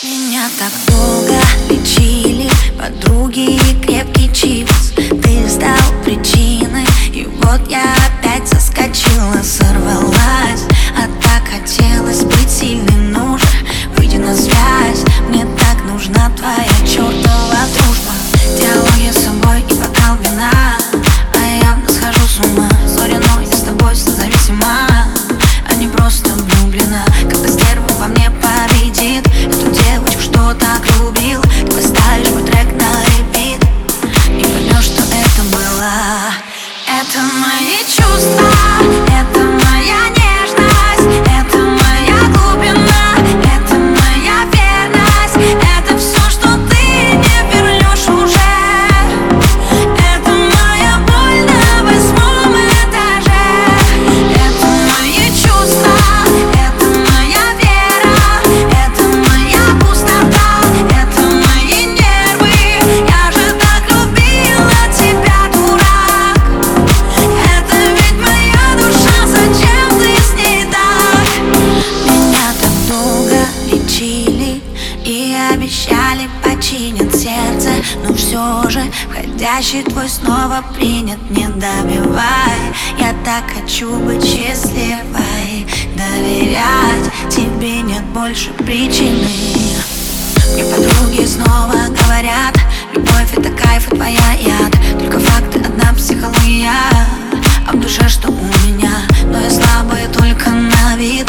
Меня так долго лечили подруги и крепкий чипс. Ты стал причиной, и вот я опять соскочила, сорвалась. А так хотелось быть сильной, нужно выйти на связь. Мне так нужна твоя чертова дружба. Диалоги с собой и бокал вина, а я схожу с ума. Сори, но я с тобой созависима, а не просто влюблена. Когда стерва во мне победит эту девочку, что так любил, ты поставишь мой трек на репит и поймешь, что это было. Это мои чувства, это моя нежность, это моя глубина, это моя верность, это все, что ты не вернешь уже. Это моя боль на 8-м этаже. Это мои чувства, это моя вера, это моя пустота, это мои нервы. Я же так любила тебя, дурак. Это ведь моя душа, зачем ты с ней так? Меня так долго лечили и обещали починят сердце, но все же входящий твой снова принят. Не добивай, я так хочу быть счастливой, доверять тебе нет больше причины. Мне подруги снова говорят: любовь это кайф, и твоя яд. Только факты, одна психология, а в душе что у меня. Но я слабая только на вид,